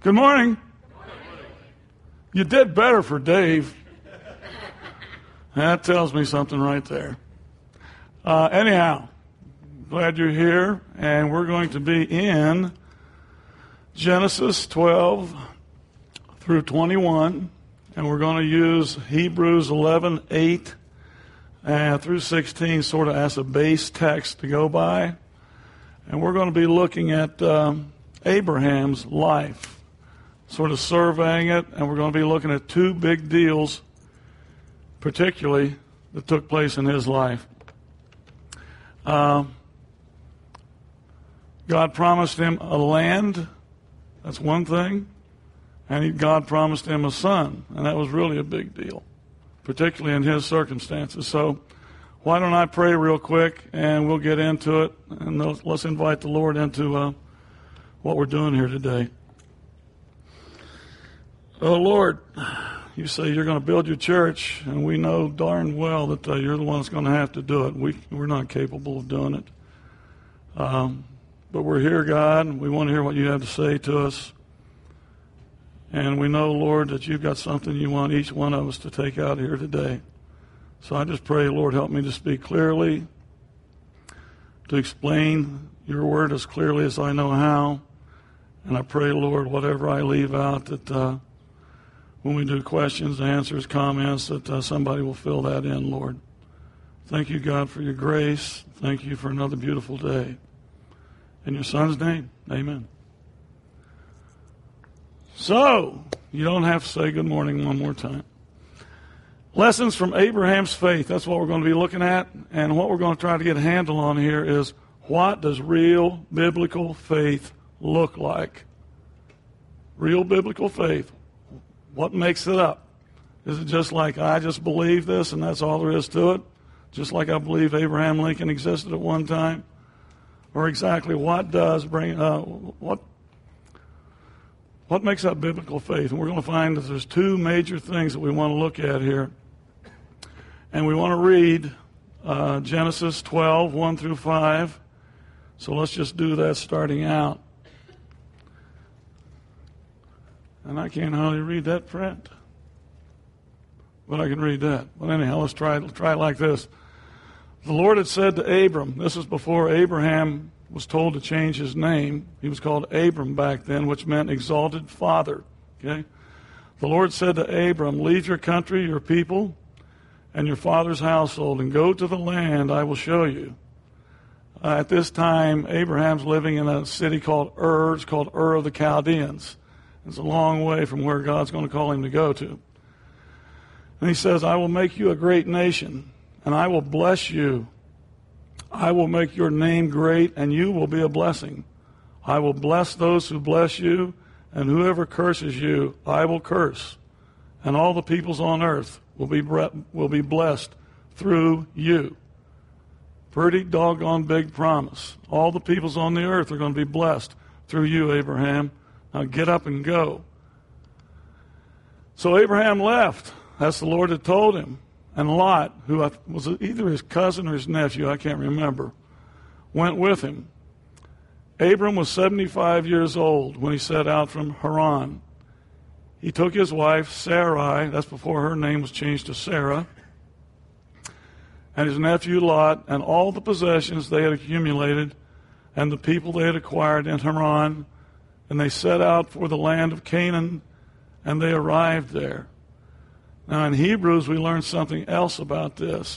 Good morning. You did better for Dave. That tells me something right there. Anyhow, glad you're here, and we're going to be in Genesis 12 through 21, and we're going to use Hebrews 11:8 through 16 sort of as a base text to go by, and we're going to be looking at Abraham's life, sort of surveying it, and we're going to be looking at two big deals, particularly, that took place in his life. God promised him a land, that's one thing, and God promised him a son, and that was really a big deal, particularly in his circumstances. So why don't I pray real quick, and we'll get into it, and let's invite the Lord into what we're doing here today. Oh, Lord, you say you're going to build your church, and we know darn well that you're the one that's going to have to do it. We're not capable of doing it. But we're here, God, and we want to hear what you have to say to us. And we know, Lord, that you've got something you want each one of us to take out here today. So I just pray, Lord, help me to speak clearly, to explain your word as clearly as I know how. And I pray, Lord, whatever I leave out, that when we do questions, answers, comments, that somebody will fill that in, Lord. Thank you, God, for your grace. Thank you for another beautiful day. In your Son's name, amen. So, you don't have to say good morning one more time. Lessons from Abraham's faith. That's what we're going to be looking at. And what we're going to try to get a handle on here is, what does real biblical faith look like? Real biblical faith. What makes it up? Is it just like, I just believe this and that's all there is to it? Just like I believe Abraham Lincoln existed at one time? Or exactly what does what makes up biblical faith? And we're going to find that there's two major things that we want to look at here. And we want to read Genesis 12, 1 through 5. So let's just do that starting out. And I can't hardly read that print. But I can read that. But anyhow, let's try it like this. The Lord had said to Abram, this is before Abraham was told to change his name. He was called Abram back then, which meant exalted father. Okay? The Lord said to Abram, leave your country, your people, and your father's household, and go to the land I will show you. At this time, Abraham's living in a city called Ur. It's called Ur of the Chaldeans. It's a long way from where God's going to call him to go to. And he says, I will make you a great nation, and I will bless you. I will make your name great, and you will be a blessing. I will bless those who bless you, and whoever curses you, I will curse. And all the peoples on earth will be blessed through you. Pretty doggone big promise. All the peoples on the earth are going to be blessed through you, Abraham. Now get up and go. So Abraham left. That's the Lord had told him. And Lot, who was either his cousin or his nephew, I can't remember, went with him. Abram was 75 years old when he set out from Haran. He took his wife, Sarai, that's before her name was changed to Sarah, and his nephew Lot, and all the possessions they had accumulated, and the people they had acquired in Haran, and they set out for the land of Canaan, and they arrived there. Now in Hebrews, we learn something else about this.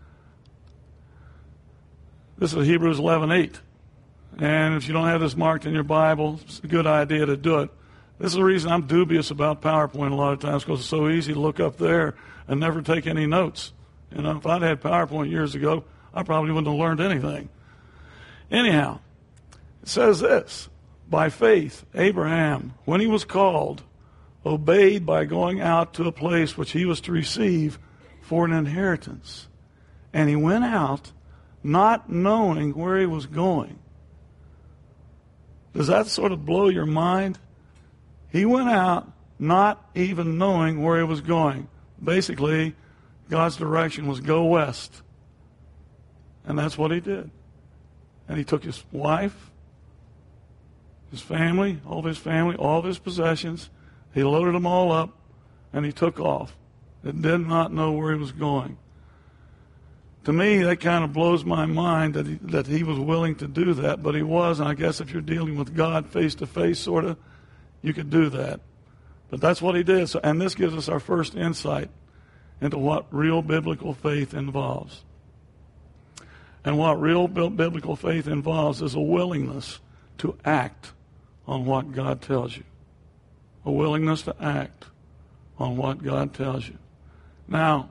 This is Hebrews 11:8. And if you don't have this marked in your Bible, it's a good idea to do it. This is the reason I'm dubious about PowerPoint a lot of times, because it's so easy to look up there and never take any notes. You know, if I'd had PowerPoint years ago, I probably wouldn't have learned anything. Anyhow, it says this. By faith, Abraham, when he was called, obeyed by going out to a place which he was to receive for an inheritance. And he went out not knowing where he was going. Does that sort of blow your mind? He went out not even knowing where he was going. Basically, God's direction was go west. And that's what he did. And he took his wife, his family, all of his possessions. He loaded them all up, and he took off. And did not know where he was going. To me, that kind of blows my mind that he was willing to do that, but he was, and I guess if you're dealing with God face-to-face, sort of, you could do that. But that's what he did, and this gives us our first insight into what real biblical faith involves. And what real biblical faith involves is a willingness to act on what God tells you. A willingness to act on what God tells you. Now,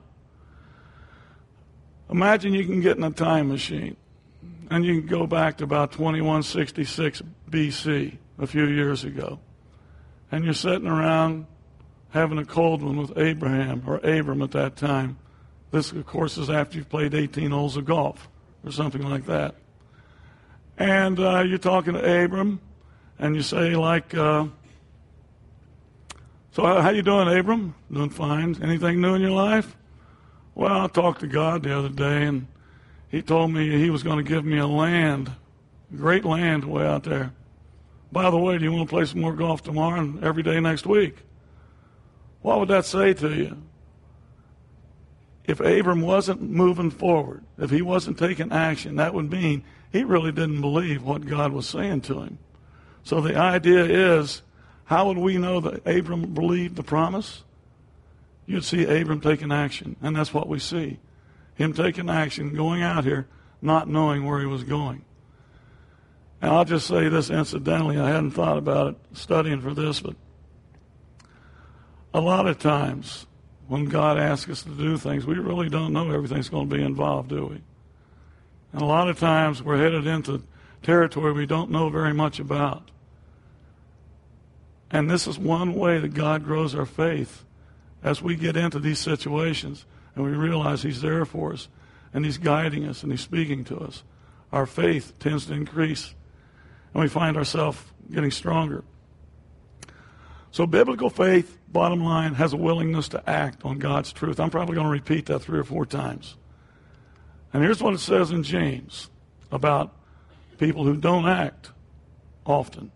imagine you can get in a time machine and you can go back to about 2166 BC, a few years ago. And you're sitting around having a cold one with Abraham, or Abram at that time. This, of course, is after you've played 18 holes of golf or something like that. And you're talking to Abram, and you say, like, so how you doing, Abram? Doing fine. Anything new in your life? Well, I talked to God the other day, and he told me he was going to give me a land, great land way out there. By the way, do you want to play some more golf tomorrow and every day next week? What would that say to you? If Abram wasn't moving forward, if he wasn't taking action, that would mean he really didn't believe what God was saying to him. So the idea is, how would we know that Abram believed the promise? You'd see Abram taking action, and that's what we see. Him taking action, going out here, not knowing where he was going. And I'll just say this incidentally, I hadn't thought about it studying for this, but a lot of times when God asks us to do things, we really don't know everything's going to be involved, do we? And a lot of times we're headed into territory we don't know very much about. And this is one way that God grows our faith as we get into these situations and we realize he's there for us and he's guiding us and he's speaking to us. Our faith tends to increase and we find ourselves getting stronger. So biblical faith, bottom line, has a willingness to act on God's truth. I'm probably going to repeat that 3 or 4 times. And here's what it says in James about people who don't act often.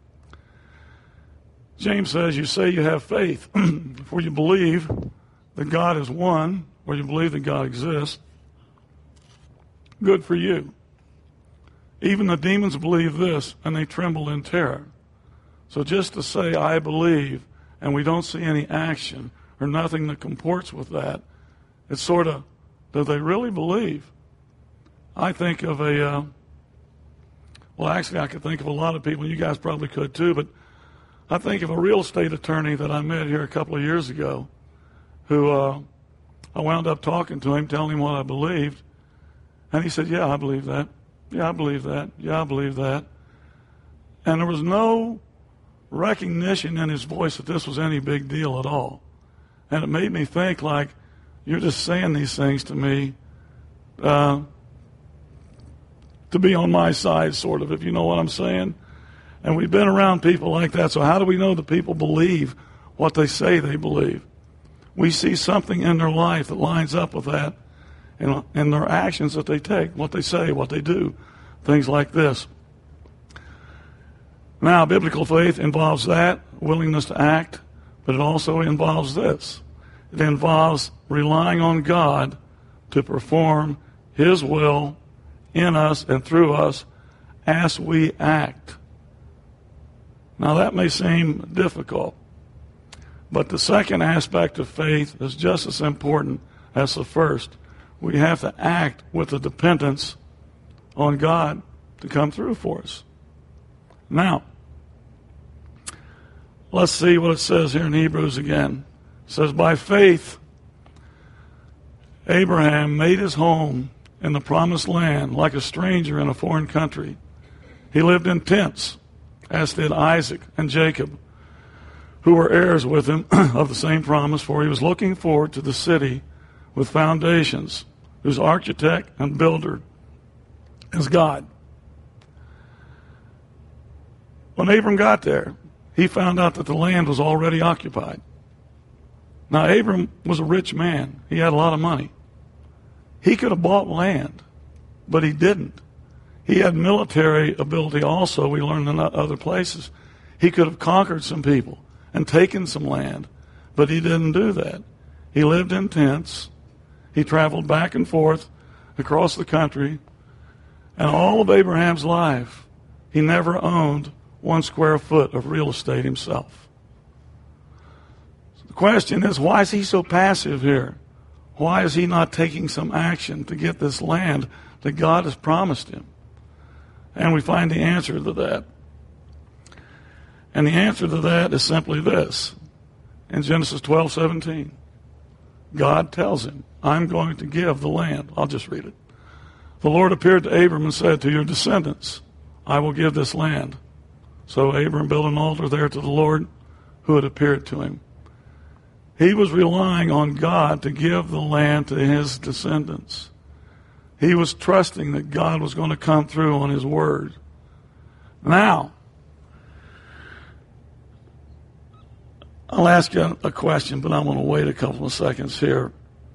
James says, you say you have faith, for you believe that God is one, or you believe that God exists. Good for you. Even the demons believe this, and they tremble in terror. So just to say, I believe, and we don't see any action or nothing that comports with that, it's sort of, do they really believe? I think of well, actually I could think of a lot of people, and you guys probably could too, but I think of a real estate attorney that I met here a couple of years ago who I wound up talking to him, telling him what I believed, and he said, yeah, I believe that. Yeah, I believe that. Yeah, I believe that. And there was no recognition in his voice that this was any big deal at all. And it made me think, like, you're just saying these things to me to be on my side, sort of, if you know what I'm saying. And we've been around people like that, so how do we know that people believe what they say they believe? We see something in their life that lines up with that and their actions that they take, what they say, what they do, things like this. Now, biblical faith involves that, willingness to act, but it also involves this. It involves relying on God to perform his will in us and through us as we act. Now, that may seem difficult, but the second aspect of faith is just as important as the first. We have to act with a dependence on God to come through for us. Now, let's see what it says here in Hebrews again. It says, by faith, Abraham made his home in the promised land like a stranger in a foreign country. He lived in tents, as did Isaac and Jacob, who were heirs with him of the same promise, for he was looking forward to the city with foundations, whose architect and builder is God. When Abram got there, he found out that the land was already occupied. Now, Abram was a rich man. He had a lot of money. He could have bought land, but he didn't. He had military ability also, we learned in other places. He could have conquered some people and taken some land, but he didn't do that. He lived in tents. He traveled back and forth across the country. And all of Abraham's life, he never owned 1 square foot of real estate himself. So the question is, why is he so passive here? Why is he not taking some action to get this land that God has promised him? And we find the answer to that. And the answer to that is simply this. In Genesis 12:17, God tells him, I'm going to give the land. I'll just read it. The Lord appeared to Abram and said, to your descendants, I will give this land. So Abram built an altar there to the Lord who had appeared to him. He was relying on God to give the land to his descendants. He was trusting that God was going to come through on his word. Now, I'll ask you a question, but I'm going to wait a couple of seconds here.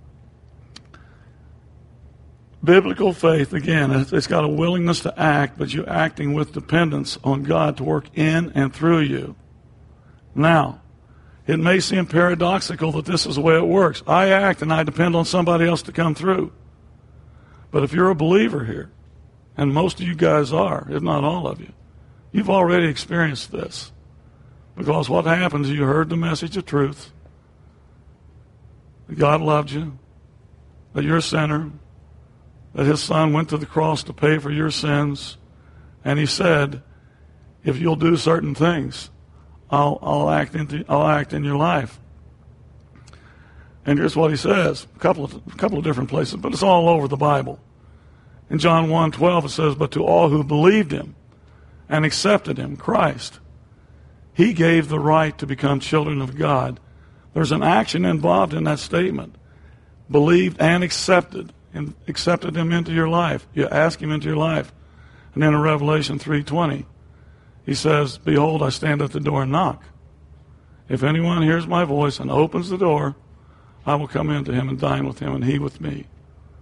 Biblical faith, again, it's got a willingness to act, but you're acting with dependence on God to work in and through you. Now, it may seem paradoxical that this is the way it works. I act and I depend on somebody else to come through. But if you're a believer here, and most of you guys are, if not all of you, you've already experienced this. Because what happens, you heard the message of truth, that God loved you, that you're a sinner, that his son went to the cross to pay for your sins, and he said, if you'll do certain things, I'll act in your life. And here's what he says, a couple of different places, but it's all over the Bible. In John 1:12 it says, but to all who believed him and accepted him, Christ, he gave the right to become children of God. There's an action involved in that statement. Believed and accepted him into your life. You ask him into your life. And then in Revelation 3:20, he says, behold, I stand at the door and knock. If anyone hears my voice and opens the door, I will come into him and dine with him and he with me.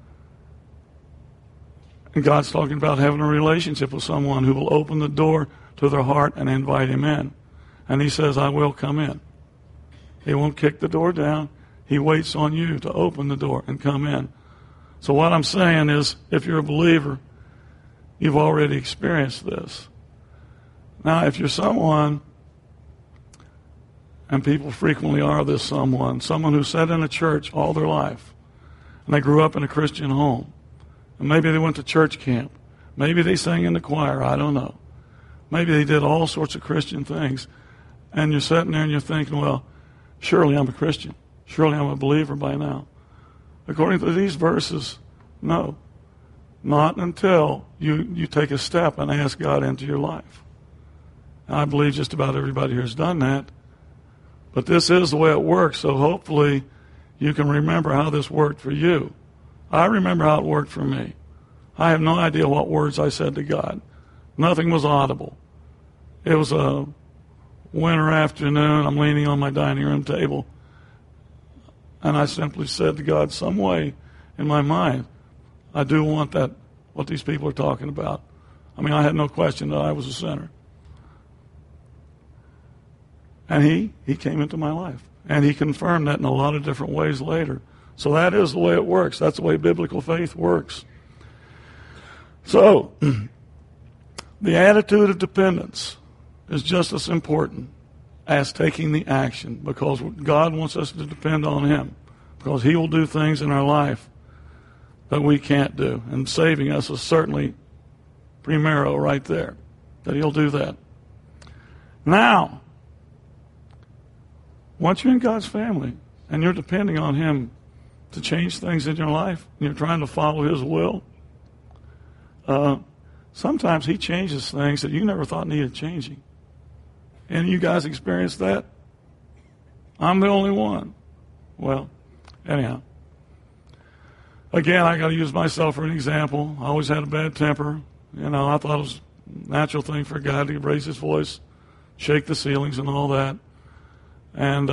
And God's talking about having a relationship with someone who will open the door to their heart and invite him in. And he says, I will come in. He won't kick the door down. He waits on you to open the door and come in. So what I'm saying is, if you're a believer, you've already experienced this. Now, if you're someone, and people frequently are this someone who sat in a church all their life, and they grew up in a Christian home, and maybe they went to church camp, maybe they sang in the choir, I don't know. Maybe they did all sorts of Christian things, and you're sitting there and you're thinking, well, surely I'm a Christian. Surely I'm a believer by now. According to these verses, no. Not until you take a step and ask God into your life. And I believe just about everybody here has done that. But this is the way it works, so hopefully you can remember how this worked for you. I remember how it worked for me. I have no idea what words I said to God. Nothing was audible. It was a winter afternoon. I'm leaning on my dining room table. And I simply said to God, some way in my mind, I do want that, what these people are talking about. I mean, I had no question that I was a sinner. And he came into my life. And he confirmed that in a lot of different ways later. So that is the way it works. That's the way biblical faith works. So, the attitude of dependence is just as important as taking the action, because God wants us to depend on him, because he will do things in our life that we can't do. And saving us is certainly primero right there, that he'll do that. Now, once you're in God's family and you're depending on him to change things in your life, and you're trying to follow his will, sometimes he changes things that you never thought needed changing. And you guys experienced that? I'm the only one. Well, anyhow. Again, I got to use myself for an example. I always had a bad temper. You know, I thought it was a natural thing for God to raise his voice, shake the ceilings and all that. And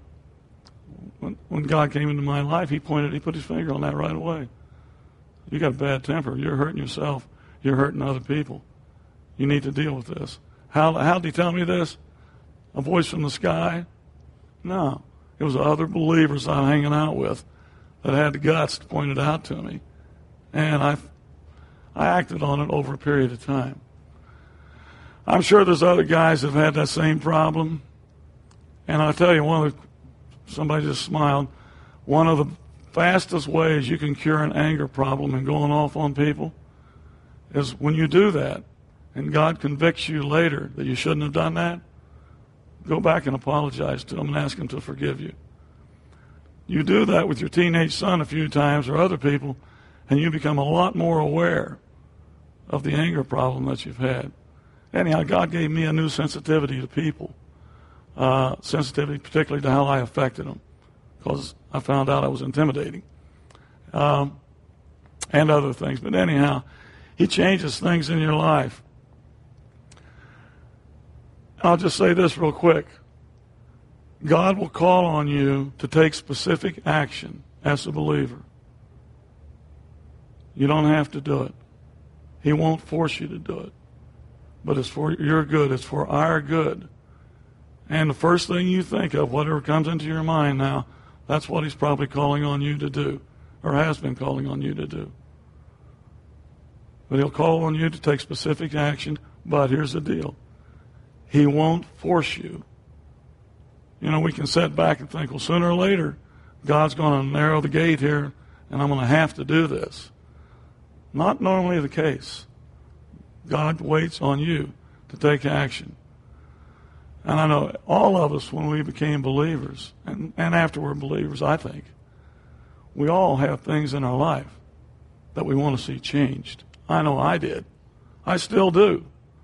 when God came into my life, he put his finger on that right away. You got a bad temper. You're hurting yourself. You're hurting other people. You need to deal with this. How did he tell me this? a voice from the sky. No. It was other believers I'm hanging out with that had the guts to point it out to me. And I acted on it over a period of time. I'm sure there's other guys that have had that same problem. And I'll tell you, somebody just smiled, one of the fastest ways you can cure an anger problem and going off on people is when you do that and God convicts you later that you shouldn't have done that, go back and apologize to him and ask him to forgive you. You do that with your teenage son a few times or other people, and you become a lot more aware of the anger problem that you've had. Anyhow, God gave me a new sensitivity to people, sensitivity particularly to how I affected them, because I found out I was intimidating, and other things. But anyhow, he changes things in your life. I'll just say this real quick. God will call on you to take specific action as a believer. You don't have to do it. He won't force you to do it. But it's for your good. It's for our good. And the first thing you think of, whatever comes into your mind now, that's what he's probably calling on you to do, or has been calling on you to do. But he'll call on you to take specific action, but here's the deal. He won't force you. You know, we can sit back and think, well, sooner or later, God's going to narrow the gate here, and I'm going to have to do this. Not normally the case. God waits on you to take action. And I know all of us, when we became believers, and after we're believers, I think, we all have things in our life that we want to see changed. I know I did. I still do.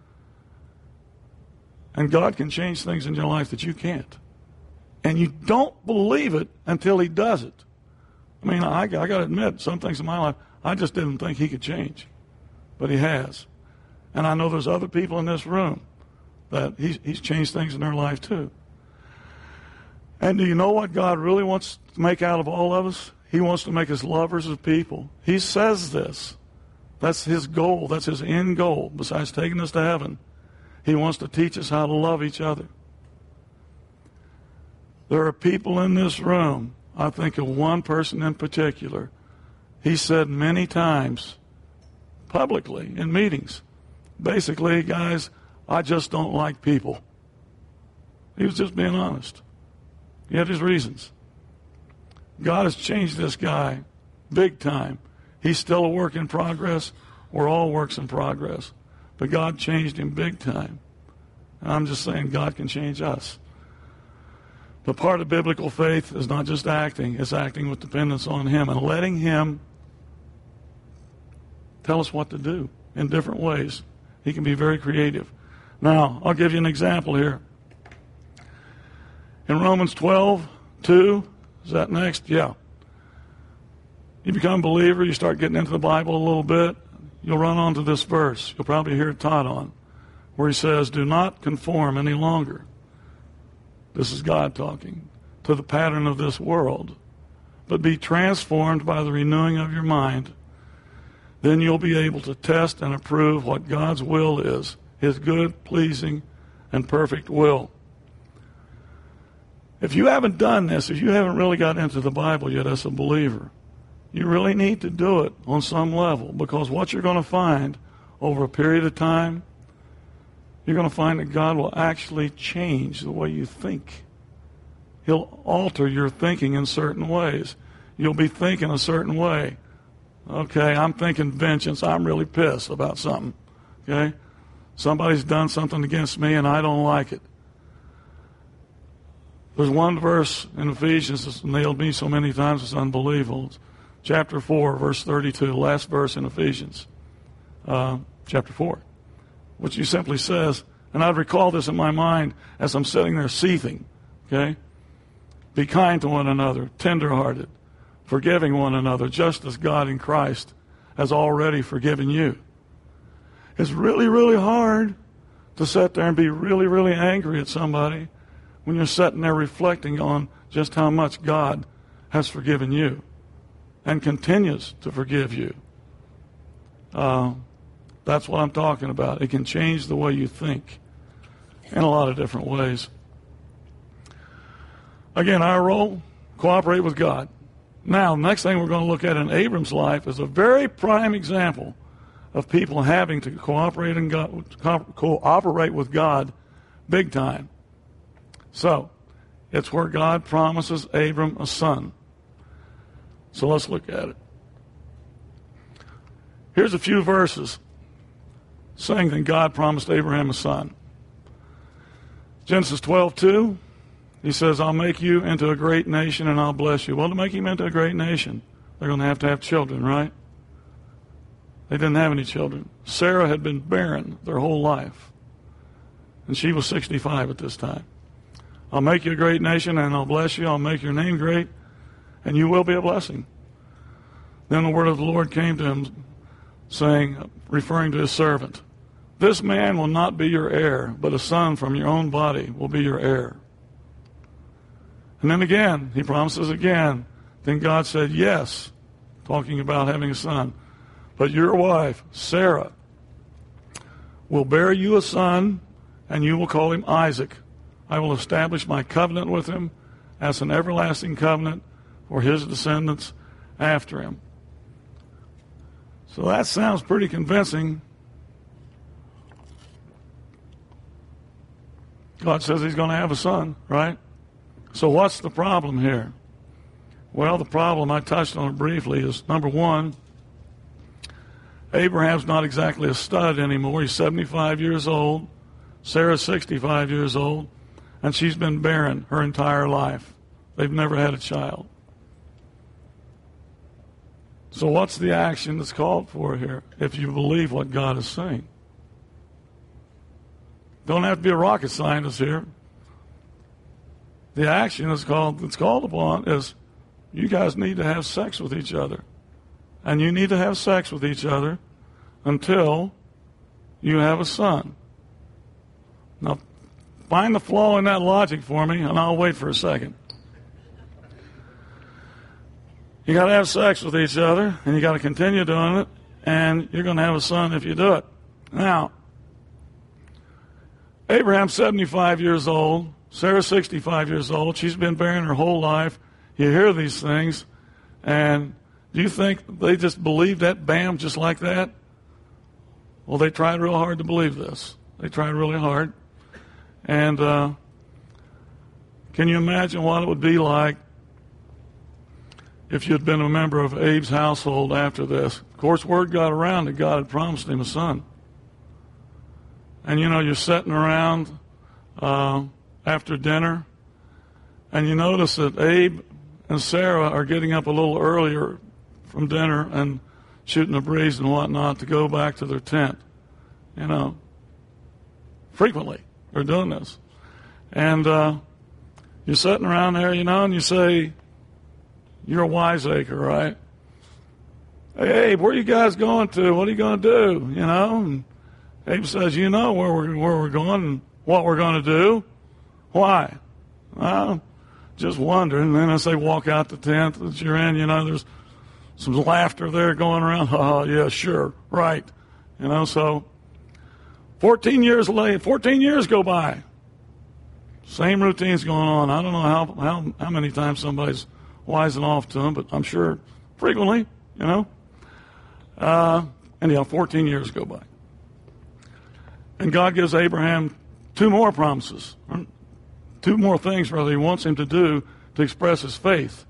And God can change things in your life that you can't. And you don't believe it until he does it. I mean, I got to admit, some things in my life, I just didn't think he could change. But he has. And I know there's other people in this room that he's changed things in their life too. And do you know what God really wants to make out of all of us? He wants to make us lovers of people. He says this. That's his goal. That's his end goal, besides taking us to heaven. He wants to teach us how to love each other. There are people in this room, I think of one person in particular. He said many times, publicly, in meetings, basically, guys, I just don't like people. He was just being honest. He had his reasons. God has changed this guy big time. He's still a work in progress. We're all works in progress. But God changed him big time. And I'm just saying God can change us. But part of biblical faith is not just acting. It's acting with dependence on him and letting him tell us what to do in different ways. He can be very creative. Now, I'll give you an example here. In Romans 12:2, is that next? Yeah. You become a believer, you start getting into the Bible a little bit, you'll run onto this verse. You'll probably hear it taught on, where he says, do not conform any longer. This is God talking, to the pattern of this world, but be transformed by the renewing of your mind. Then you'll be able to test and approve what God's will is, his good, pleasing, and perfect will. If you haven't done this, if you haven't really got into the Bible yet as a believer, you really need to do it on some level, because what you're going to find over a period of time, you're going to find that God will actually change the way you think. He'll alter your thinking in certain ways. You'll be thinking a certain way. Okay, I'm thinking vengeance. I'm really pissed about something. Okay? Somebody's done something against me and I don't like it. There's one verse in Ephesians that's nailed me so many times it's unbelievable. It's chapter 4, verse 32, the last verse in Ephesians, chapter 4, which he simply says, and I'd recall this in my mind as I'm sitting there seething, okay? Be kind to one another, tenderhearted, forgiving one another, just as God in Christ has already forgiven you. It's really, really hard to sit there and be really, really angry at somebody when you're sitting there reflecting on just how much God has forgiven you and continues to forgive you. That's what I'm talking about. It can change the way you think in a lot of different ways. Again, our role, cooperate with God. Now, the next thing we're going to look at in Abram's life is a very prime example of people having to cooperate with God big time. So, it's where God promises Abram a son. So let's look at it. Here's a few verses saying that God promised Abraham a son. Genesis 12:2, he says, I'll make you into a great nation and I'll bless you. Well, to make him into a great nation, they're going to have children, right? They didn't have any children. Sarah had been barren their whole life. And she was 65 at this time. I'll make you a great nation and I'll bless you. I'll make your name great and you will be a blessing. Then the word of the Lord came to him saying, referring to his servant, this man will not be your heir, but a son from your own body will be your heir. And then again, he promises again. Then God said, yes, talking about having a son. But your wife, Sarah, will bear you a son, and you will call him Isaac. I will establish my covenant with him as an everlasting covenant for his descendants after him. So that sounds pretty convincing. God says he's going to have a son, right? So what's the problem here? Well, the problem, I touched on it briefly, is number one, Abraham's not exactly a stud anymore. He's 75 years old. Sarah's 65 years old. And she's been barren her entire life. They've never had a child. So what's the action that's called for here if you believe what God is saying? Don't have to be a rocket scientist here. The action that's called upon is you guys need to have sex with each other. And you need to have sex with each other until you have a son. Now, find the flaw in that logic for me, and I'll wait for a second. You got to have sex with each other, and you got to continue doing it, and you're going to have a son if you do it. Now, Abraham's 75 years old. Sarah's 65 years old. She's been barren her whole life. You hear these things, and do you think they just believed that, bam, just like that? Well, they tried real hard to believe this. They tried really hard. And can you imagine what it would be like if you'd been a member of Abe's household after this? Of course, word got around that God had promised him a son. And, you know, you're sitting around after dinner, and you notice that Abe and Sarah are getting up a little earlier from dinner and shooting a breeze and whatnot to go back to their tent. You know, frequently they're doing this. And you're sitting around there, you know, and you say, you're a wiseacre, right? Hey, Abe, where are you guys going to? What are you going to do? You know? And Abe says, you know where we're going and what we're going to do. Why? Just wondering. And then as they walk out the tent that you're in, you know, there's some laughter there going around. Oh, yeah, sure, right. You know, so 14 years go by. Same routine's going on. I don't know how many times somebody's wising off to them, but I'm sure frequently, you know. Anyhow, 14 years go by. And God gives Abraham two more promises, two more things, rather, he wants him to do to express his faith.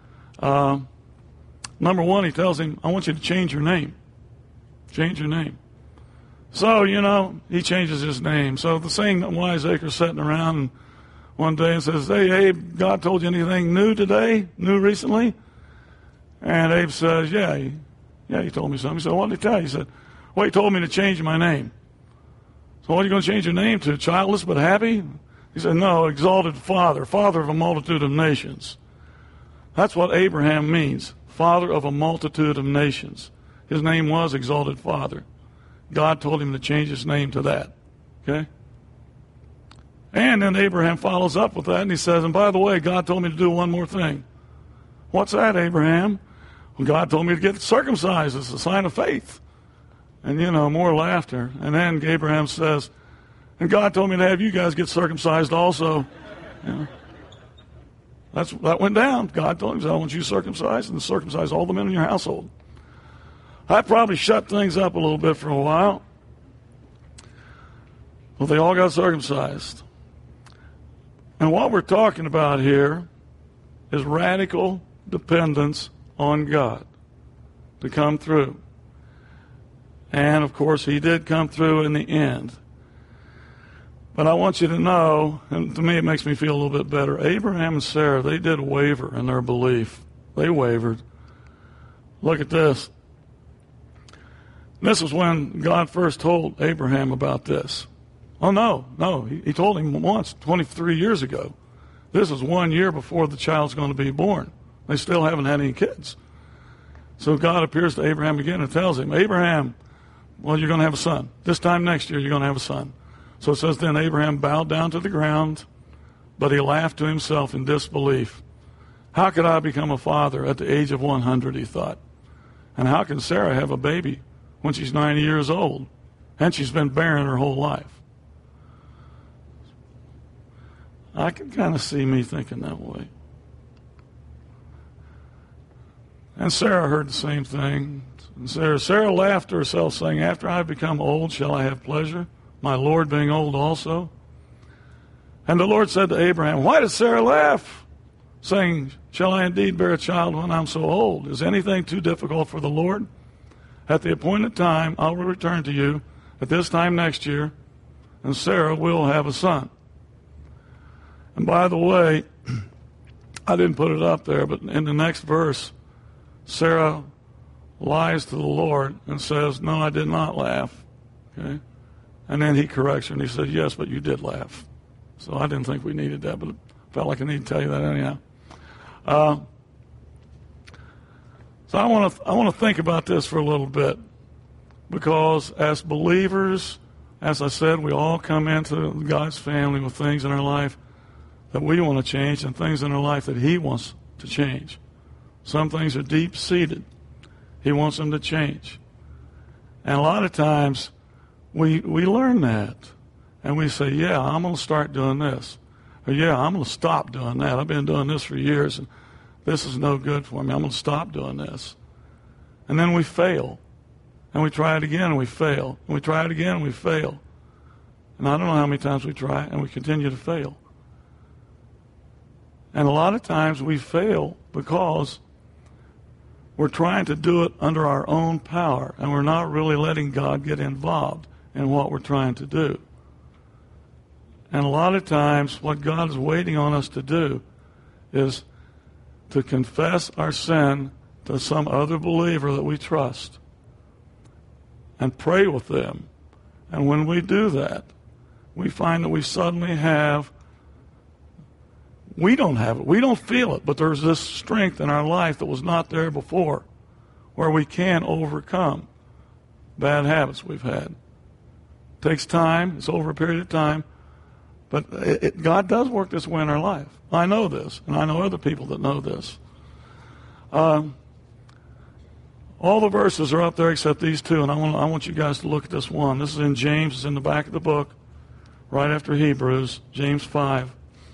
Number one, he tells him, I want you to change your name. Change your name. So, you know, he changes his name. So the same wiseacre sitting around one day and says, hey, Abe, God told you anything new today? New recently? And Abe says, yeah, he told me something. He said, what did he tell you? He said, well, he told me to change my name. So what are you going to change your name to? Childless but happy? He said, no, exalted father, father of a multitude of nations. That's what Abraham means, father of a multitude of nations. His name was exalted father. God told him to change his name to that. Okay? And then Abraham follows up with that, and he says, and by the way, God told me to do one more thing. What's that, Abraham? Well, God told me to get circumcised as a sign of faith. And, you know, more laughter. And then Abraham says, and God told me to have you guys get circumcised also. You know? That went down. God told him, I want you circumcised and circumcise all the men in your household. I probably shut things up a little bit for a while. Well, they all got circumcised. And what we're talking about here is radical dependence on God to come through. And, of course, he did come through in the end. But I want you to know, and to me it makes me feel a little bit better, Abraham and Sarah, they did waver in their belief. They wavered. Look at this. This is when God first told Abraham about this. Oh, no. He told him once, 23 years ago. This is 1 year before the child's going to be born. They still haven't had any kids. So God appears to Abraham again and tells him, Abraham, well, you're going to have a son. This time next year, you're going to have a son. So it says, then Abraham bowed down to the ground, but he laughed to himself in disbelief. How could I become a father at the age of 100, he thought. And how can Sarah have a baby when she's 90 years old? And she's been barren her whole life. I can kind of see me thinking that way. And Sarah heard the same thing. And Sarah laughed to herself, saying, after I have become old, shall I have pleasure, my Lord being old also? And the Lord said to Abraham, why did Sarah laugh, saying, shall I indeed bear a child when I'm so old? Is anything too difficult for the Lord? At the appointed time, I will return to you at this time next year, and Sarah will have a son. And by the way, I didn't put it up there, but in the next verse, Sarah lies to the Lord and says, no, I did not laugh. Okay? And then he corrects her and he says, yes, but you did laugh. So I didn't think we needed that, but it felt like I need to tell you that anyhow. So I want to think about this for a little bit, because as believers, as I said, we all come into God's family with things in our life that we want to change and things in our life that he wants to change. Some things are deep-seated. He wants them to change. And a lot of times we learn that. And we say, yeah, I'm going to start doing this. Or, yeah, I'm going to stop doing that. I've been doing this for years, and this is no good for me. I'm going to stop doing this. And then we fail. And we try it again, and we fail. And we try it again, and we fail. And I don't know how many times we try, and we continue to fail. And a lot of times we fail because we're trying to do it under our own power, and we're not really letting God get involved in what we're trying to do. And a lot of times what God is waiting on us to do is to confess our sin to some other believer that we trust and pray with them. And when we do that, we find that we suddenly have, we don't have it, we don't feel it, but there's this strength in our life that was not there before, where we can overcome bad habits we've had. It takes time, it's over a period of time, but God does work this way in our life. I know this, and I know other people that know this. All the verses are up there except these two, and I want you guys to look at this one. This is in James, it's in the back of the book, right after Hebrews, James 5.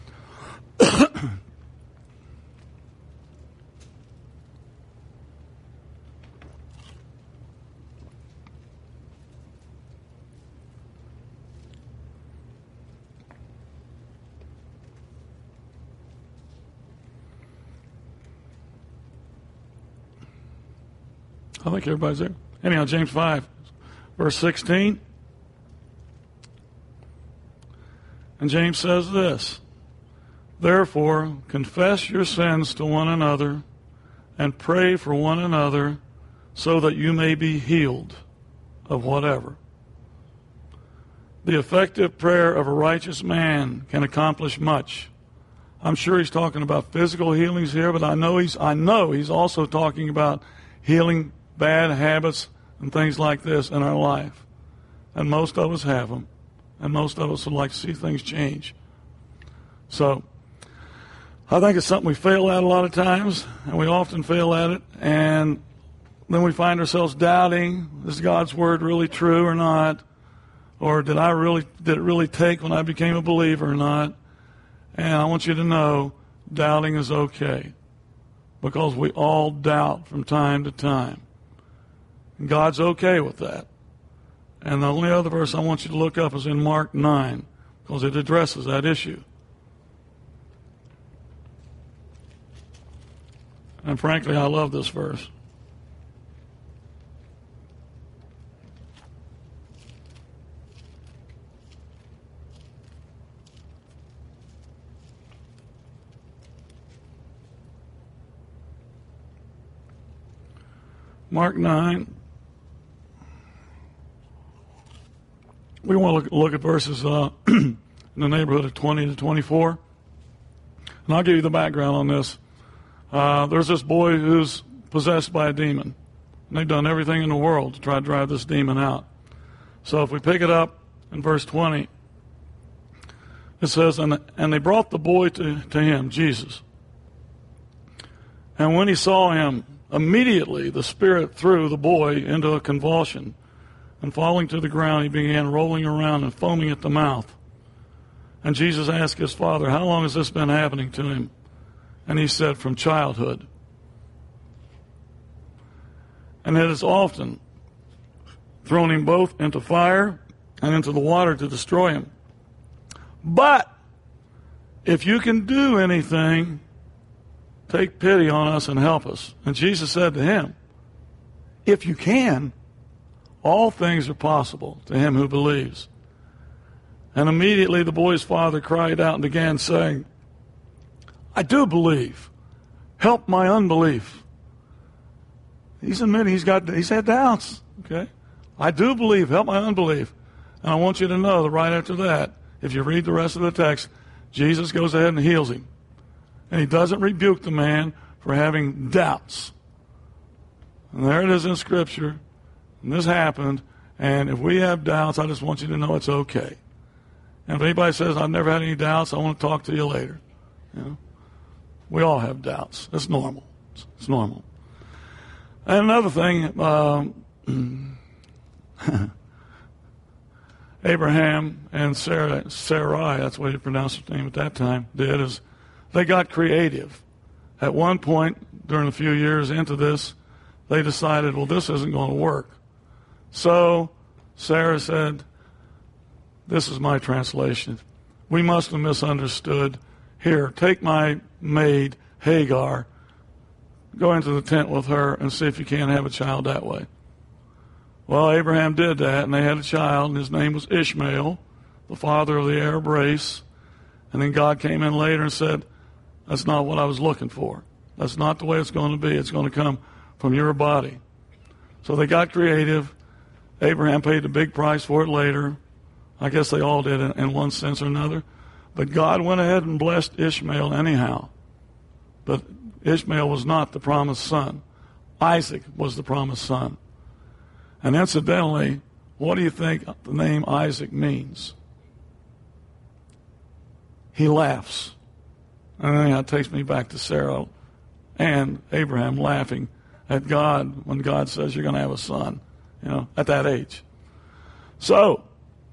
I think everybody's there. Anyhow, James 5, verse 16. And James says this, therefore, confess your sins to one another and pray for one another so that you may be healed of whatever. The effective prayer of a righteous man can accomplish much. I'm sure he's talking about physical healings here, but I know he's also talking about healing bad habits and things like this in our life. And most of us have them. And most of us would like to see things change. So, I think it's something we fail at a lot of times, and we often fail at it, and then we find ourselves doubting, is God's word really true or not? Or did it really take when I became a believer or not? And I want you to know, doubting is okay, because we all doubt from time to time. And God's okay with that. And the only other verse I want you to look up is in Mark 9, because it addresses that issue. And frankly, I love this verse. Mark 9. We want to look at verses in the neighborhood of 20 to 24. And I'll give you the background on this. There's this boy who's possessed by a demon. And they've done everything in the world to try to drive this demon out. So if we pick it up in verse 20, it says, And they brought the boy to him, Jesus. And when he saw him, immediately the spirit threw the boy into a convulsion. And falling to the ground, he began rolling around and foaming at the mouth. And Jesus asked his father, How long has this been happening to him? And he said, From childhood. And it has often thrown him both into fire and into the water to destroy him. But if you can do anything, take pity on us and help us. And Jesus said to him, If you can, all things are possible to him who believes. And immediately the boy's father cried out and began saying, I do believe. Help my unbelief. He's admitting he's had doubts. Okay? I do believe. Help my unbelief. And I want you to know that right after that, if you read the rest of the text, Jesus goes ahead and heals him. And he doesn't rebuke the man for having doubts. And there it is in Scripture. And this happened. And if we have doubts, I just want you to know it's okay. And if anybody says, I've never had any doubts, I want to talk to you later. You know? We all have doubts. It's normal. It's normal. And another thing, Abraham and Sarai, that's the way you pronounce her name at that time, did, is they got creative. At one point, during a few years into this, they decided, well, this isn't going to work. So Sarah said, this is my translation, we must have misunderstood. Here, take my maid, Hagar, go into the tent with her and see if you can't have a child that way. Well, Abraham did that, and they had a child, and his name was Ishmael, the father of the Arab race. And then God came in later and said, that's not what I was looking for. That's not the way it's going to be. It's going to come from your body. So they got creative. Abraham paid a big price for it later. I guess they all did in one sense or another. But God went ahead and blessed Ishmael anyhow. But Ishmael was not the promised son. Isaac was the promised son. And incidentally, what do you think the name Isaac means? He laughs. And then that takes me back to Sarah and Abraham laughing at God when God says you're going to have a son, at that age. So,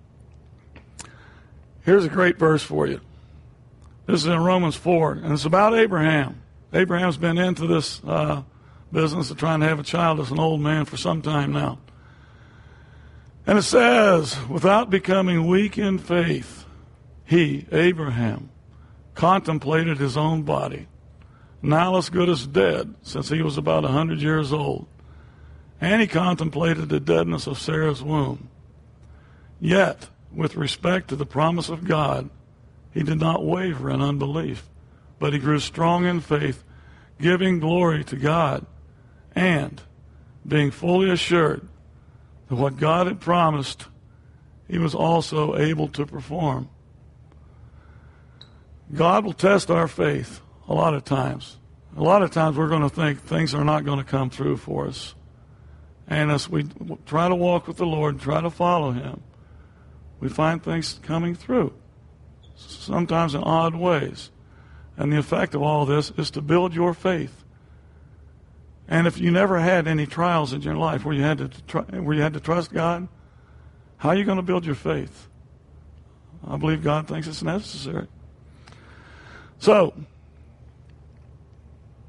here's a great verse for you. This is in Romans 4, and it's about Abraham. Abraham's been into this business of trying to have a child as an old man for some time now. And it says, without becoming weak in faith, he, Abraham, contemplated his own body, now as good as dead, since he was about 100 years old. And he contemplated the deadness of Sarah's womb. Yet, with respect to the promise of God, he did not waver in unbelief, but he grew strong in faith, giving glory to God, and being fully assured that what God had promised, he was also able to perform. God will test our faith a lot of times. A lot of times we're going to think things are not going to come through for us. And as we try to walk with the Lord and try to follow him, we find things coming through, sometimes in odd ways. And the effect of all this is to build your faith. And if you never had any trials in your life where you had to trust God, how are you going to build your faith? I believe God thinks it's necessary. So,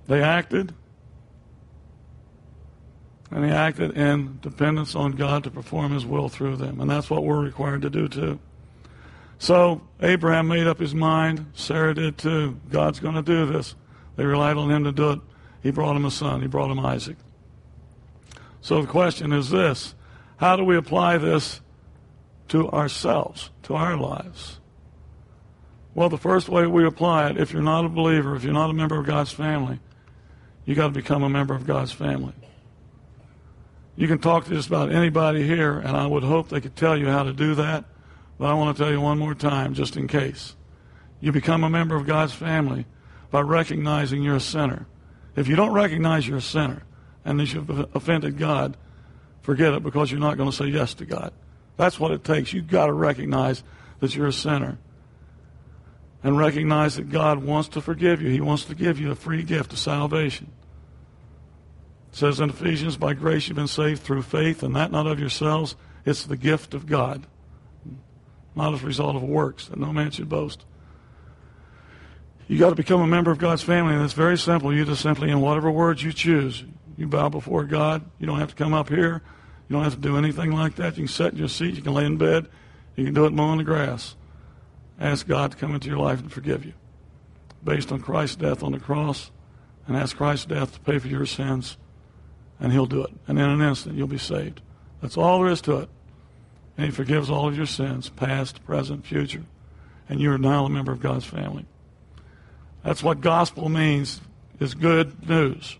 They acted, and they acted in dependence on God to perform His will through them. And that's what we're required to do too. So Abraham made up his mind. Sarah did too. God's going to do this. They relied on Him to do it. He brought him a son. He brought him Isaac. So the question is this: how do we apply this to ourselves, to our lives? Well, the first way we apply it, if you're not a believer, if you're not a member of God's family, you got to become a member of God's family. You can talk to just about anybody here, and I would hope they could tell you how to do that, but I want to tell you one more time, just in case. You become a member of God's family by recognizing you're a sinner. If you don't recognize you're a sinner and that you've offended God, forget it, because you're not going to say yes to God. That's what it takes. You've got to recognize that you're a sinner and recognize that God wants to forgive you. He wants to give you a free gift of salvation. It says in Ephesians, by grace you've been saved through faith, and that not of yourselves. It's the gift of God, not as a result of works, that no man should boast. You got to become a member of God's family, and it's very simple. You just simply, in whatever words you choose, you bow before God. You don't have to come up here. You don't have to do anything like that. You can sit in your seat. You can lay in bed. You can do it mowing the grass. Ask God to come into your life and forgive you, based on Christ's death on the cross, and ask Christ's death to pay for your sins, and He'll do it. And in an instant, you'll be saved. That's all there is to it. And He forgives all of your sins, past, present, future. And you are now a member of God's family. That's what gospel means, is good news.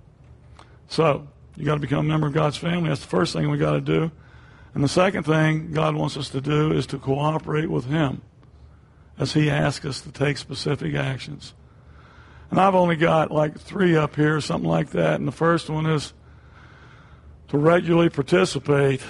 So, you got to become a member of God's family. That's the first thing we got to do. And the second thing God wants us to do is to cooperate with Him as He asks us to take specific actions. And I've only got like 3 up here, something like that. And the first one is to regularly participate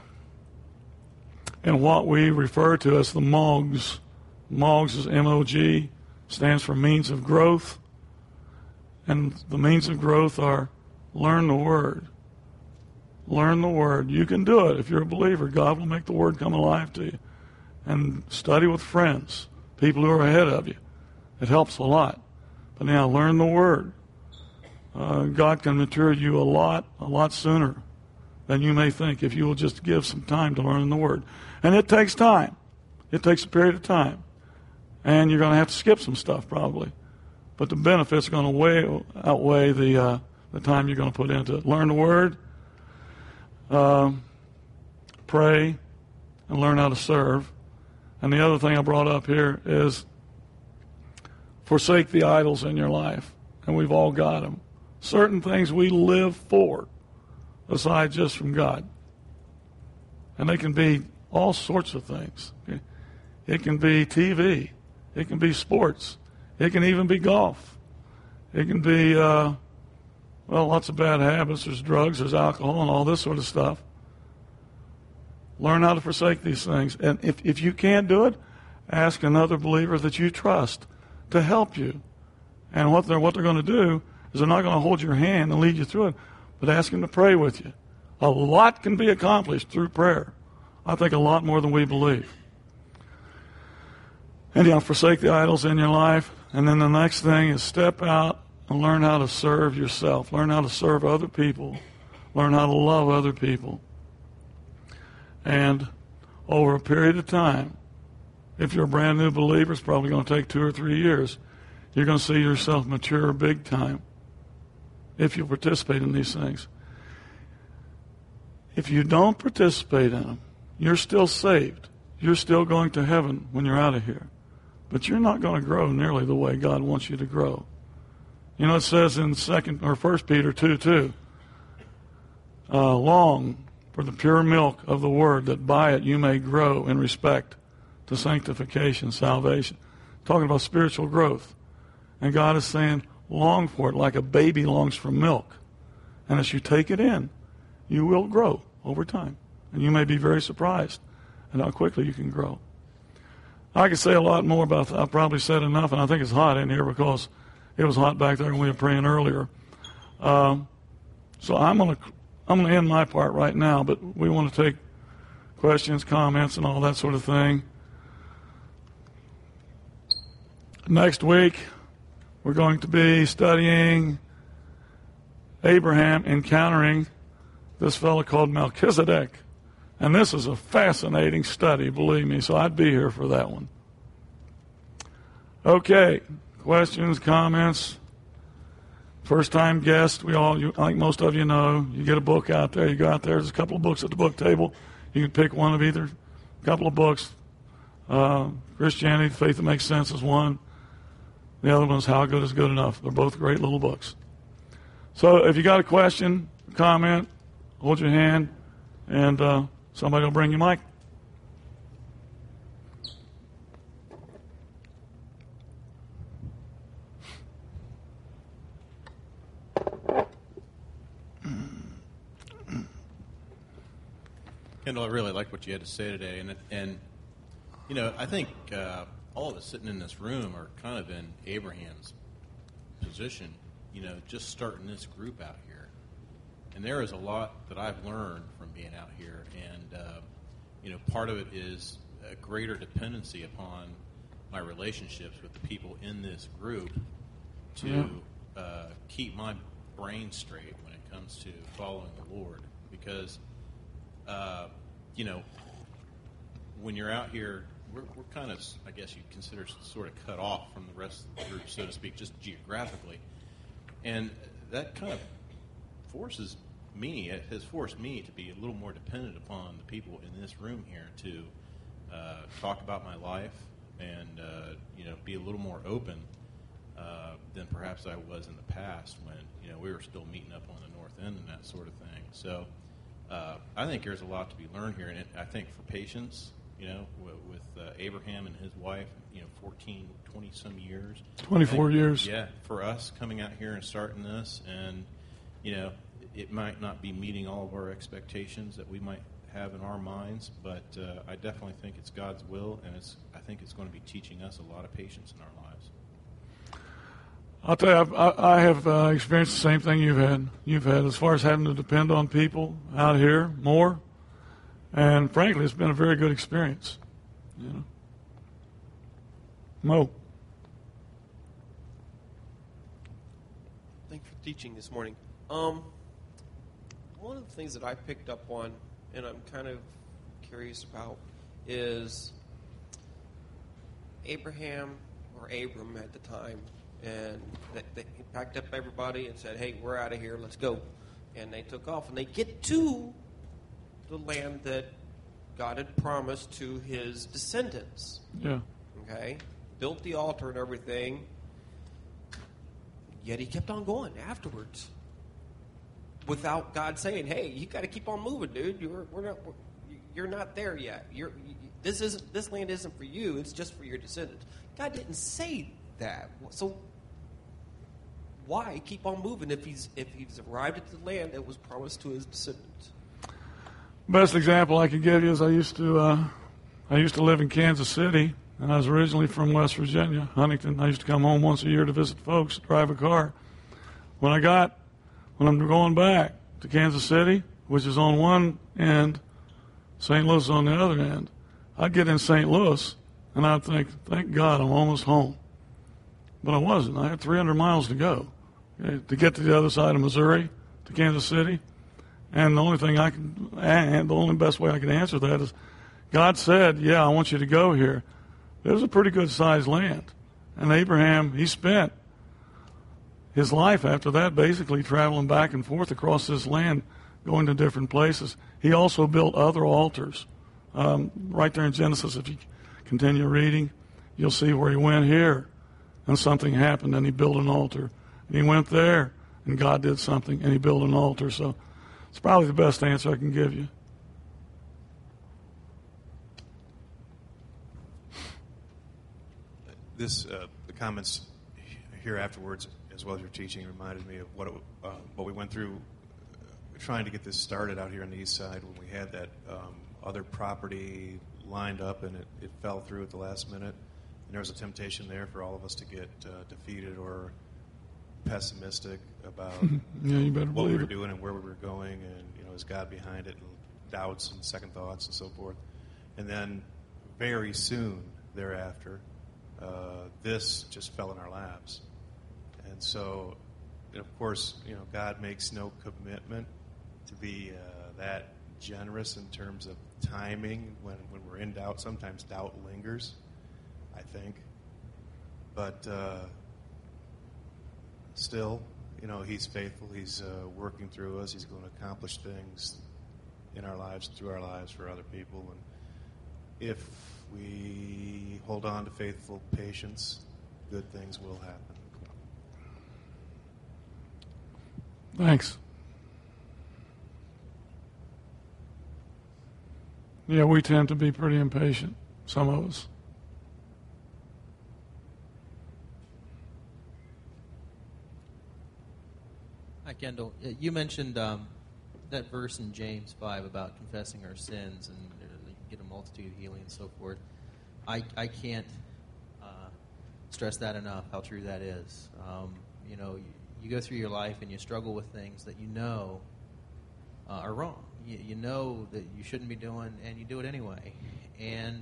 in what we refer to as the MOGS. MOGS is M-O-G, stands for means of growth. And the means of growth are learn the Word. Learn the Word. You can do it if you're a believer. God will make the Word come alive to you. And study with friends, people who are ahead of you. It helps a lot. But now learn the Word. God can mature you a lot sooner than you may think if you will just give some time to learn the Word. And it takes time. It takes a period of time. And you're going to have to skip some stuff probably. But the benefits are going to outweigh the time you're going to put into it. Learn the Word, pray, and learn how to serve. And the other thing I brought up here is forsake the idols in your life. And we've all got them. Certain things we live for, aside just from God. And they can be all sorts of things. Okay? It can be TV. It can be sports. It can even be golf. It can be, lots of bad habits. There's drugs, there's alcohol, and all this sort of stuff. Learn how to forsake these things. And if you can't do it, ask another believer that you trust to help you. And what they're going to do is they're not going to hold your hand and lead you through it, but ask them to pray with you. A lot can be accomplished through prayer. I think a lot more than we believe. And forsake the idols in your life. And then the next thing is step out and learn how to serve yourself. Learn how to serve other people. Learn how to love other people. And over a period of time, if you're a brand new believer, it's probably going to take 2 or 3 years. You're going to see yourself mature big time if you participate in these things. If you don't participate in them, you're still saved. You're still going to heaven when you're out of here. But you're not going to grow nearly the way God wants you to grow. You know, it says in 1 Peter 2:2, long for the pure milk of the Word, that by it you may grow in respect to sanctification, salvation. Talking about spiritual growth. And God is saying, long for it like a baby longs for milk. And as you take it in, you will grow over time. And you may be very surprised at how quickly you can grow. I could say a lot more about that. I've probably said enough, and I think it's hot in here because it was hot back there when we were praying earlier. So I'm going to end my part right now, but we want to take questions, comments, and all that sort of thing. Next week, we're going to be studying Abraham encountering this fellow called Melchizedek. And this is a fascinating study, believe me, so I'd be here for that one. Okay, questions, comments? First-time guest, I think most of you know, you get a book out there, you go out there, there's a couple of books at the book table. You can pick one of either, a couple of books. Christianity, Faith That Makes Sense is one. The other one is How Good Is Good Enough. They're both great little books. So if you got a question, comment, hold your hand, and somebody will bring you a mic. Kendall, I really like what you had to say today, and you know, I think all of us sitting in this room are kind of in Abraham's position, you know, just starting this group out here. And there is a lot that I've learned from being out here, and you know, part of it is a greater dependency upon my relationships with the people in this group to keep my brain straight when it comes to following the Lord, because you know, when you're out here, we're kind of, I guess you'd consider, sort of cut off from the rest of the group, so to speak, just geographically. And that kind of has forced me to be a little more dependent upon the people in this room here to talk about my life and, you know, be a little more open than perhaps I was in the past when, you know, we were still meeting up on the north end and that sort of thing. So I think there's a lot to be learned here, and I think for patience, you know, with Abraham and his wife, you know, 14, 20-some years. 24 years. Yeah, for us coming out here and starting this, and, you know, it might not be meeting all of our expectations that we might have in our minds, but I definitely think it's God's will, and I think it's going to be teaching us a lot of patience in our lives. I'll tell you, I have experienced the same thing you've had as far as having to depend on people out here more. And frankly, it's been a very good experience. You know. Mo. Thanks for teaching this morning. One of the things that I picked up on, and I'm kind of curious about, is Abraham, or Abram at the time, and they packed up everybody and said, hey, we're out of here, let's go. And they took off, and they get to the land that God had promised to his descendants. Yeah. Okay? Built the altar and everything, yet he kept on going afterwards without God saying, hey, you got to keep on moving, dude. You're not there yet. This land isn't for you, it's just for your descendants. God didn't say that. So why keep on moving if he's arrived at the land that was promised to his descendants? Best example I can give you is I used to live in Kansas City, and I was originally from West Virginia, Huntington. I used to come home once a year to visit folks, drive a car. When I'm going back to Kansas City, which is on one end, St. Louis is on the other end, I'd get in St. Louis, and I'd think, thank God I'm almost home. But I wasn't. I had 300 miles to go to get to the other side of Missouri, to Kansas City. And the only best way I can answer that is, God said, yeah, I want you to go here. It was a pretty good sized land. And Abraham, he spent his life after that basically traveling back and forth across this land, going to different places. He also built other altars. Right there in Genesis, if you continue reading, you'll see where he went here, and something happened, and he built an altar. And he went there, and God did something, and he built an altar. So it's probably the best answer I can give you. The comments here afterwards, as well as your teaching, reminded me of what we went through trying to get this started out here on the east side when we had that other property lined up and it fell through at the last minute. And there was a temptation there for all of us to get defeated or pessimistic about what we were doing and where we were going, and is God behind it, and doubts and second thoughts and so forth. And then very soon thereafter, this just fell in our laps. And so of course, God makes no commitment to be that generous in terms of timing. When we're in doubt, sometimes doubt lingers, I think. But still, He's faithful. He's working through us. He's going to accomplish things in our lives, through our lives, for other people. And if we hold on to faithful patience, good things will happen. Thanks. Yeah, we tend to be pretty impatient, some of us. Hi, Kendall. You mentioned that verse in James 5 about confessing our sins and get a multitude of healing and so forth. I can't stress that enough, how true that is. You go through your life and you struggle with things that you know are wrong. You know that you shouldn't be doing, and you do it anyway. And,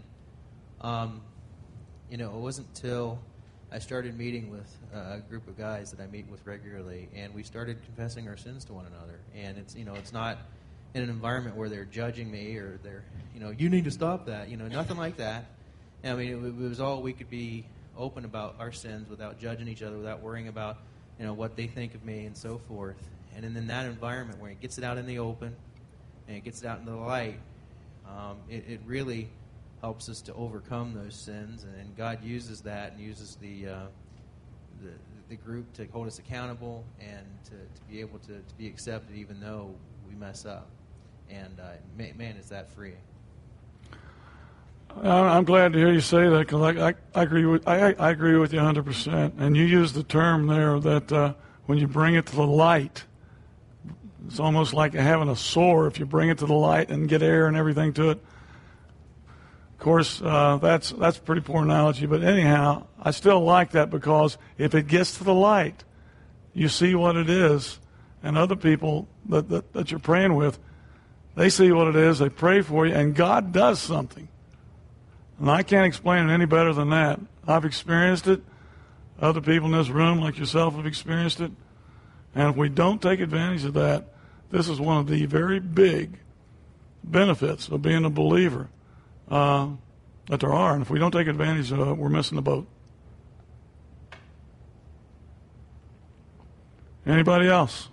it wasn't until I started meeting with a group of guys that I meet with regularly, and we started confessing our sins to one another. And it's not in an environment where they're judging me or they're, you need to stop that. Nothing like that. I mean, it was all we could be open about our sins without judging each other, without worrying about, what they think of me and so forth. And in that environment where it gets it out in the open and it gets it out into the light, it really helps us to overcome those sins. And God uses that and uses the group to hold us accountable and to be able to be accepted even though we mess up. And man, is that freeing. I'm glad to hear you say that, because I agree with you 100%. And you used the term there that when you bring it to the light, it's almost like having a sore. If you bring it to the light and get air and everything to it, of course, that's pretty poor analogy. But anyhow, I still like that, because if it gets to the light, you see what it is, and other people that you're praying with, they see what it is. They pray for you, and God does something. And I can't explain it any better than that. I've experienced it. Other people in this room, like yourself, have experienced it. And if we don't take advantage of that, this is one of the very big benefits of being a believer that there are. And if we don't take advantage of it, we're missing the boat. Anybody else?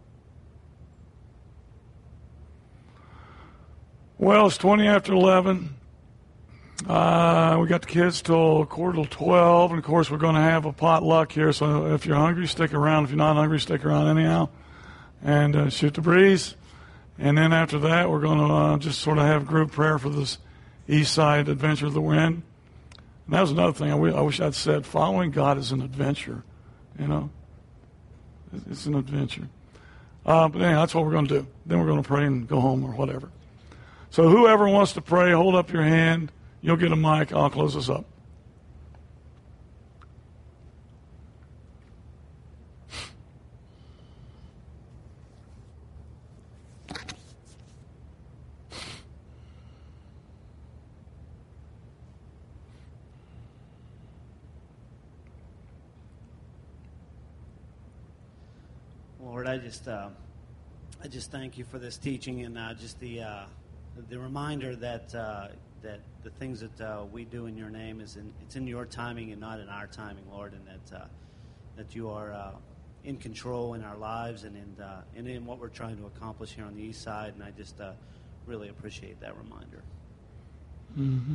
Well, it's 20 after 11. We got the kids till 11:45, and of course we're going to have a potluck here. So if you're hungry, stick around. If you're not hungry, stick around anyhow, and shoot the breeze. And then after that, we're going to just sort of have group prayer for this East Side adventure that we're in. And that was another thing I wish I'd said. Following God is an adventure. It's an adventure. But anyhow, that's what we're going to do. Then we're going to pray and go home or whatever. So whoever wants to pray, hold up your hand. You'll get a mic. I'll close this up. Lord, I just thank you for this teaching, and just the reminder that the things that we do in your name it's in your timing and not in our timing, Lord, and that you are in control in our lives and in what we're trying to accomplish here on the East Side, and I just really appreciate that reminder. Mm-hmm.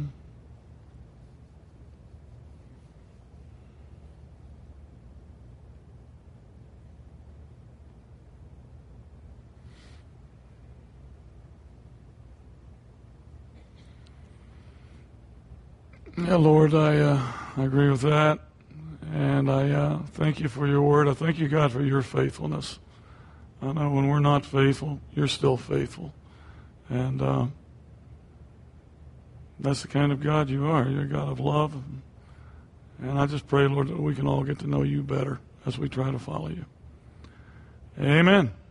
Yeah, Lord, I agree with that, and I thank you for your word. I thank you, God, for your faithfulness. I know when we're not faithful, you're still faithful, and that's the kind of God you are. You're a God of love, and I just pray, Lord, that we can all get to know you better as we try to follow you. Amen.